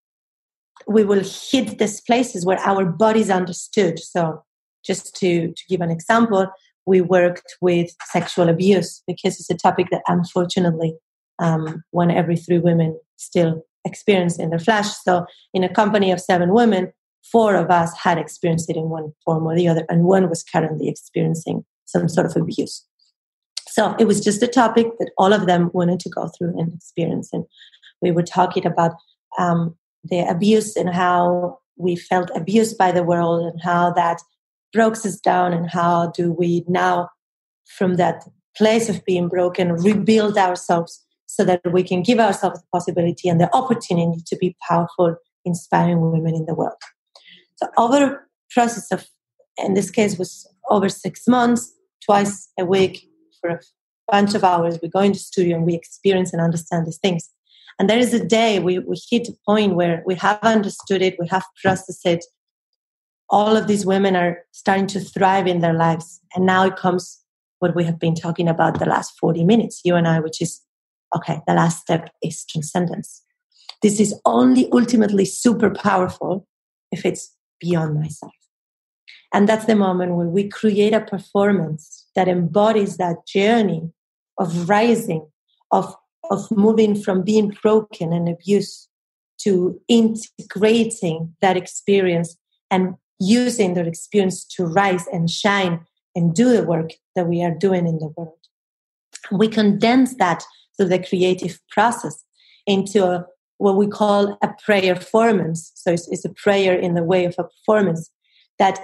hit these places where our bodies understood. So just to give an example, we worked with sexual abuse because it's a topic that unfortunately 1 every 3 women still experience in their flesh. So in a company of 7 women, 4 of us had experienced it in one form or the other, and 1 was currently experiencing some sort of abuse. So it was just a topic that all of them wanted to go through and experience. And we were talking about the abuse and how we felt abused by the world and how that broke us down, and how do we now, from that place of being broken, rebuild ourselves so that we can give ourselves the possibility and the opportunity to be powerful, inspiring women in the world. So over a process of, in this case, was over 6 months, twice a week for a bunch of hours, we go into the studio and we experience and understand these things. And there is a day we hit a point where we have understood it, we have processed it. All of these women are starting to thrive in their lives. And now it comes what we have been talking about the last 40 minutes, you and I, which is, okay, the last step is transcendence. This is only ultimately super powerful if it's beyond myself. And that's the moment when we create a performance that embodies that journey of rising, of moving from being broken and abused to integrating that experience and using that experience to rise and shine and do the work that we are doing in the world. We condense that through the creative process into what we call a prayer performance. So it's a prayer in the way of a performance that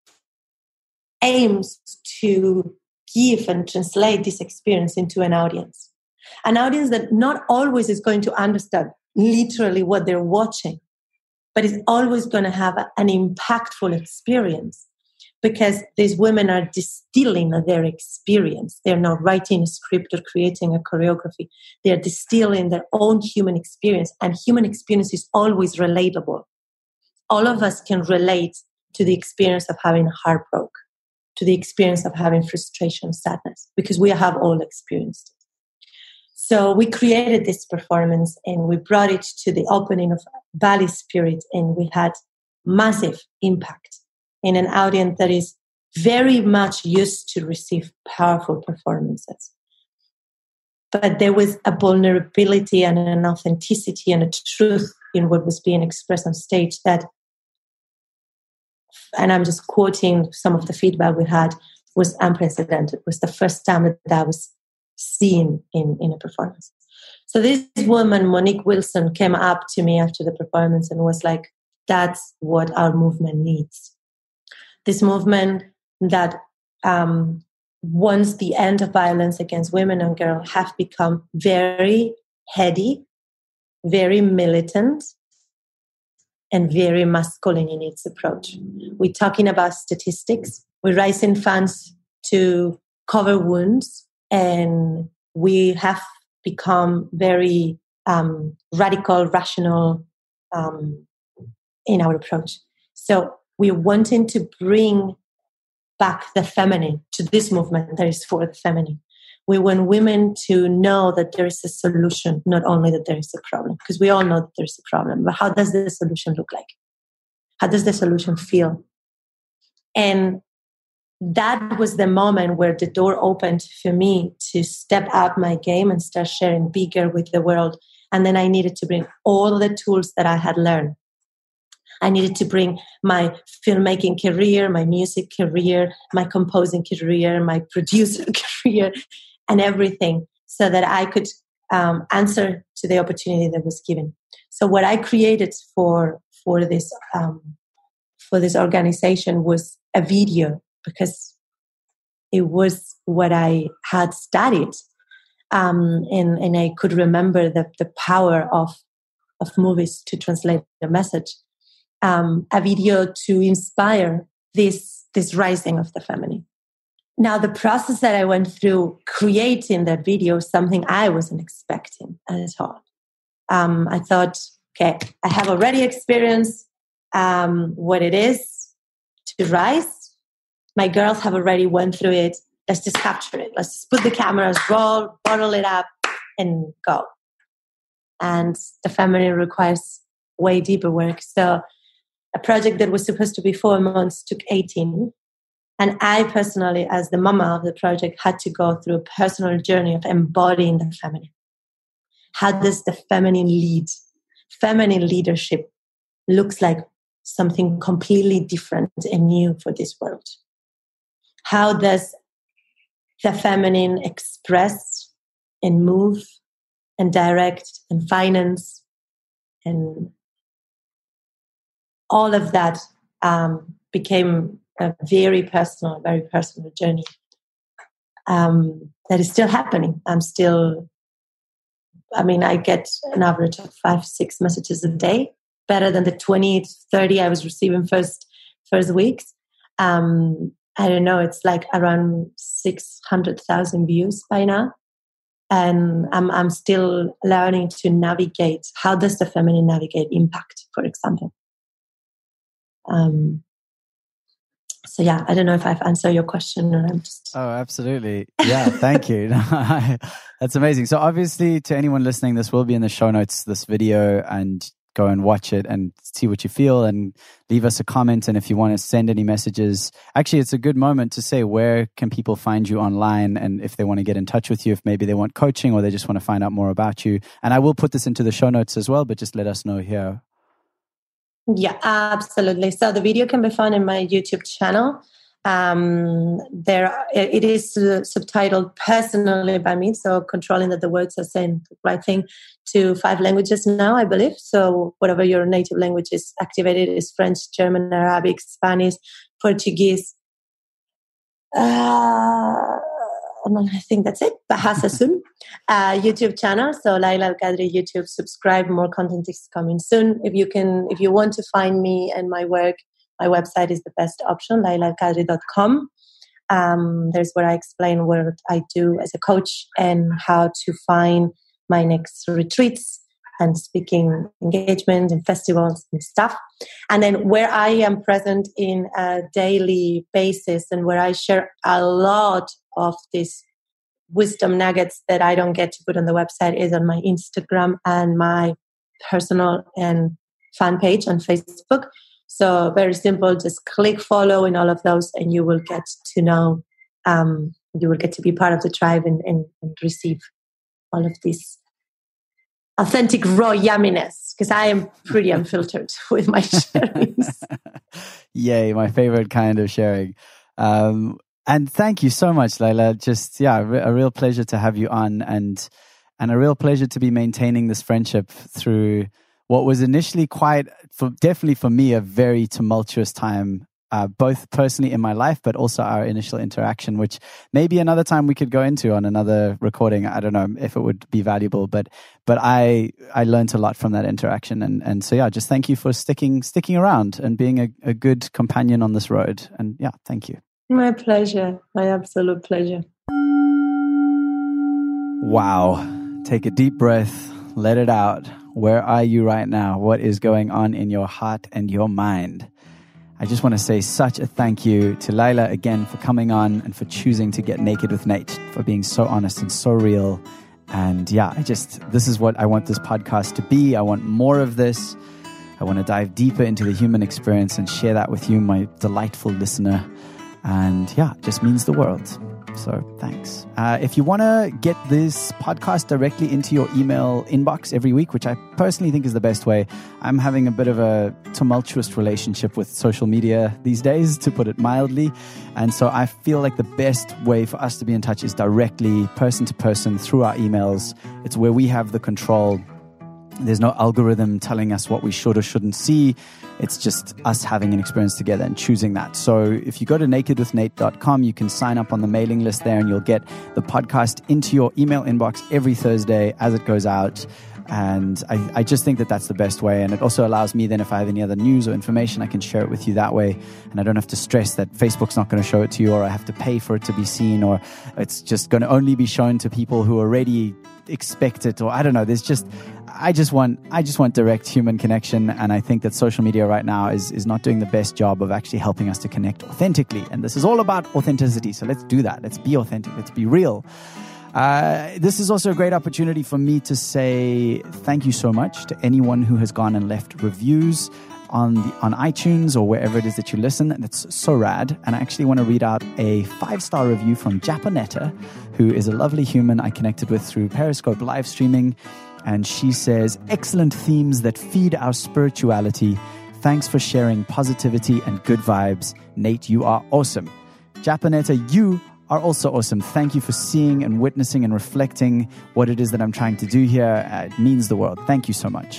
aims to give and translate this experience into an audience that not always is going to understand literally what they're watching, but is always going to have an impactful experience, because these women are distilling their experience. They're not writing a script or creating a choreography. They're distilling their own human experience, and human experience is always relatable. All of us can relate to the experience of having heartbreak, to the experience of having frustration, sadness, because we have all experienced it. So we created this performance and we brought it to the opening of Bali Spirit, and we had massive impact in an audience that is very much used to receive powerful performances. But there was a vulnerability and an authenticity and a truth in what was being expressed on stage that, and I'm just quoting some of the feedback we had, was unprecedented. It was the first time that was seen in a performance. So this woman, Monique Wilson, came up to me after the performance and was like, that's what our movement needs. This movement that wants the end of violence against women and girls have become very heady, very militant, and very masculine in its approach. We're talking about statistics. We're raising funds to cover wounds, and we have become very radical, rational in our approach. So we're wanting to bring back the feminine to this movement that is for the feminine. We want women to know that there is a solution, not only that there is a problem, because we all know that there's a problem, but how does the solution look like? How does the solution feel? And that was the moment where the door opened for me to step up my game and start sharing bigger with the world. And then I needed to bring all the tools that I had learned. I needed to bring my filmmaking career, my music career, my composing career, my producer career, and everything, so that I could answer to the opportunity that was given. So what I created for this organization was a video, because it was what I had studied, and I could remember the power of movies to translate the message. a video to inspire this rising of the feminine. Now, the process that I went through creating that video is something I wasn't expecting at all. I thought, okay, I have already experienced what it is to rise. My girls have already went through it. Let's just capture it. Let's just put the cameras, roll, bottle it up, and go. And the feminine requires way deeper work. So a project that was supposed to be 4 months took 18. And I personally, as the mama of the project, had to go through a personal journey of embodying the feminine. How does the feminine lead? Feminine leadership looks like something completely different and new for this world. How does the feminine express and move and direct and finance and all of that became a very personal journey that is still happening. I get an average of 5-6 messages a day, better than the 20-30 I was receiving first weeks. I don't know, it's like around 600,000 views by now. And I'm still learning to navigate. How does the feminine navigate impact, for example? So yeah, I don't know if I've answered your question or I'm just... Oh, absolutely. Yeah, thank you. That's amazing. So obviously to anyone listening, this will be in the show notes, this video, and go and watch it and see what you feel and leave us a comment. And if you want to send any messages, actually, it's a good moment to say, where can people find you online? And if they want to get in touch with you, if maybe they want coaching or they just want to find out more about you. And I will put this into the show notes as well, but just let us know here. Yeah, absolutely. So the video can be found in my YouTube channel. It is subtitled personally by me, so controlling that the words are saying the right thing, to 5 languages now, I believe. So whatever your native language is activated is French, German, Arabic, Spanish, Portuguese. I think that's it. Bahasa soon. YouTube channel. So Laila Al-Qadri YouTube. Subscribe. More content is coming soon. If you want to find me and my work, my website is the best option, lailalqadri.com. There's where I explain what I do as a coach and how to find my next retreats and speaking engagement and festivals and stuff. And then where I am present in a daily basis and where I share a lot of these wisdom nuggets that I don't get to put on the website is on my Instagram and my personal and fan page on Facebook. So very simple, just click follow in all of those and you will get to know, you will get to be part of the tribe and receive all of this authentic raw yumminess, because I am pretty unfiltered with my sharings. Yay, my favorite kind of sharing. And thank you so much, Laila. Just, a real pleasure to have you on and a real pleasure to be maintaining this friendship through what was initially definitely for me, a very tumultuous time, both personally in my life, but also our initial interaction, which maybe another time we could go into on another recording. I don't know if it would be valuable, but I learned a lot from that interaction. And so, just thank you for sticking around and being a good companion on this road. And thank you. My pleasure. My absolute pleasure. Wow. Take a deep breath. Let it out. Where are you right now? What is going on in your heart and your mind? I just want to say such a thank you to Laila again for coming on and for choosing to get naked with Nate, for being so honest and so real. And this is what I want this podcast to be. I want more of this. I want to dive deeper into the human experience and share that with you, my delightful listener. And it just means the world. So thanks. If you want to get this podcast directly into your email inbox every week, which I personally think is the best way, I'm having a bit of a tumultuous relationship with social media these days, to put it mildly. And so I feel like the best way for us to be in touch is directly, person to person, through our emails. It's where we have the control. There's no algorithm telling us what we should or shouldn't see. It's just us having an experience together and choosing that. So if you go to nakedwithnate.com, you can sign up on the mailing list there and you'll get the podcast into your email inbox every Thursday as it goes out. And I just think that that's the best way. And it also allows me then, if I have any other news or information, I can share it with you that way. And I don't have to stress that Facebook's not going to show it to you, or I have to pay for it to be seen, or it's just going to only be shown to people who already expect it, or I don't know. I just want direct human connection. And I think that social media right now is not doing the best job of actually helping us to connect authentically. And this is all about authenticity. So let's do that. Let's be authentic. Let's be real. This is also a great opportunity for me to say thank you so much to anyone who has gone and left reviews on iTunes or wherever it is that you listen. That's so rad. And I actually want to read out a 5-star review from Japanetta, who is a lovely human I connected with through Periscope live streaming. And she says, excellent themes that feed our spirituality. Thanks for sharing positivity and good vibes. Nate, you are awesome. Japanetta, you are also awesome. Thank you for seeing and witnessing and reflecting what it is that I'm trying to do here. It means the world. Thank you so much.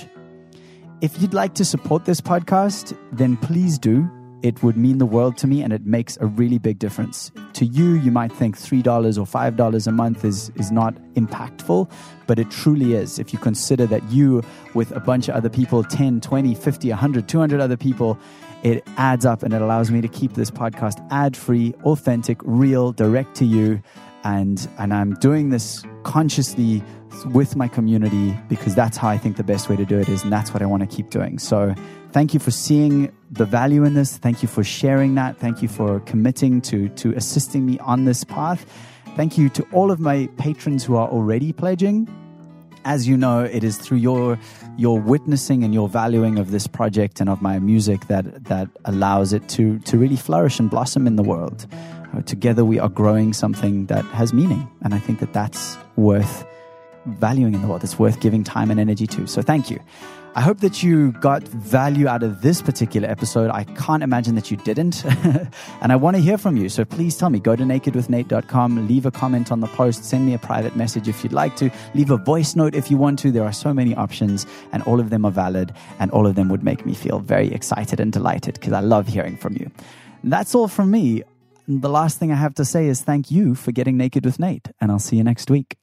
If you'd like to support this podcast, then please do. It would mean the world to me, and it makes a really big difference. To you, you might think $3 or $5 a month is not impactful, but it truly is. If you consider that you, with a bunch of other people, 10, 20, 50, 100, 200 other people, it adds up, and it allows me to keep this podcast ad-free, authentic, real, direct to you. And I'm doing this consciously with my community, because that's how I think the best way to do it is, and that's what I want to keep doing. So thank you for seeing the value in this. Thank you for sharing that. Thank you for committing to assisting me on this path. Thank you to all of my patrons who are already pledging. As you know, it is through your witnessing and your valuing of this project and of my music that allows it to really flourish and blossom in the world. Together we are growing something that has meaning. And I think that that's worth valuing in the world. It's worth giving time and energy to. So thank you. I hope that you got value out of this particular episode. I can't imagine that you didn't. And I want to hear from you. So please tell me. Go to nakedwithnate.com. Leave a comment on the post. Send me a private message if you'd like to. Leave a voice note if you want to. There are so many options, and all of them are valid, and all of them would make me feel very excited and delighted, because I love hearing from you. And that's all from me. The last thing I have to say is thank you for getting naked with Nate, and I'll see you next week.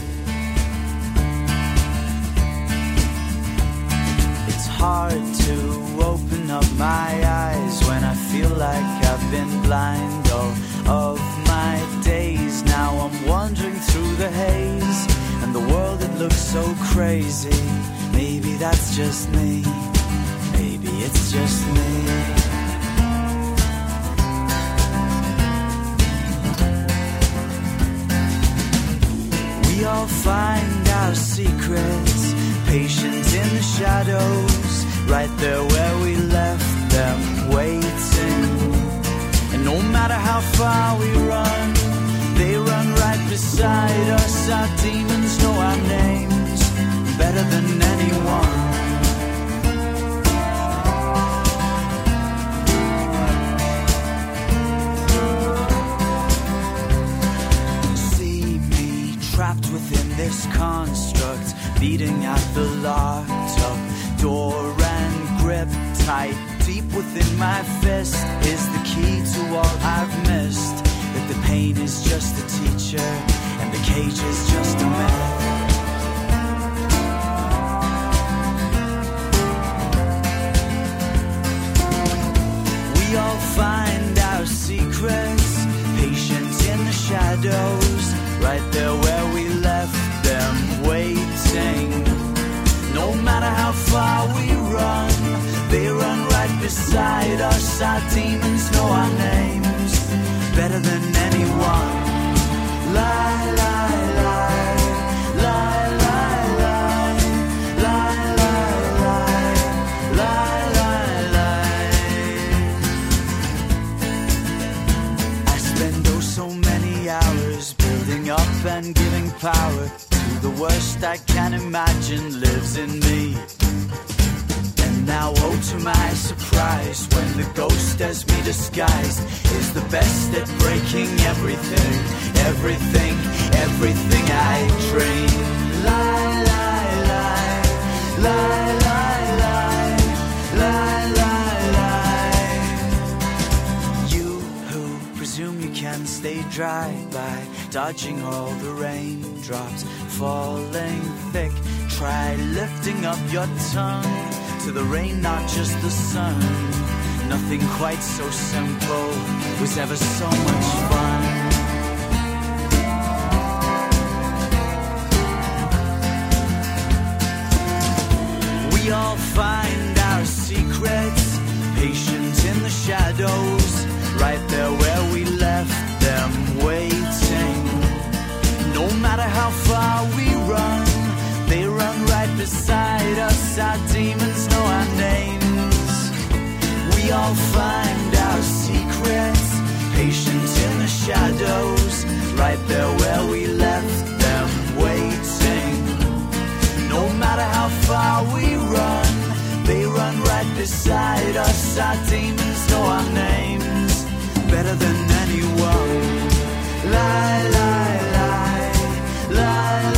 Hard to open up my eyes when I feel like I've been blind all of my days. Now I'm wandering through the haze, and the world, it looks so crazy. Maybe that's just me. Maybe it's just me. We all find our secrets, patient in the shadows, right there where we left them waiting. And no matter how far we run, they run right beside us. Our demons know our names better than anyone. See me trapped within this construct, beating at the locked up door and grip tight. Deep within my fist is the key to all I've missed. That the pain is just a teacher and the cage is just a myth. We all find our secrets, patient in the shadows, right there where we left them waiting. No matter how far we run, they run right beside us. Our demons know our names better than anyone. Lie, lie, lie, lie, lie, lie, lie, lie, lie, lie, lie. I spend oh so many hours building up and giving power. The worst I can imagine lives in me. And now, oh, to my surprise, when the ghost as me disguised is the best at breaking everything, everything, everything I dream. Lie, lie, lie, lie, lie, lie, lie, lie, lie. You who presume you can stay dry by dodging all the raindrops falling thick, Try lifting up your tongue to the rain, not just the sun. Nothing quite so simple was ever so much fun. We all find our secrets, patient in the shadows, right there where we left them waiting. No matter how far we run, they run right beside us. Our demons know our names. We all find our secrets, patient in the shadows, right there where we left them waiting. No matter how far we run, they run right beside us. Our demons know our names better than anyone. Lie, lie, lie, lie, lie.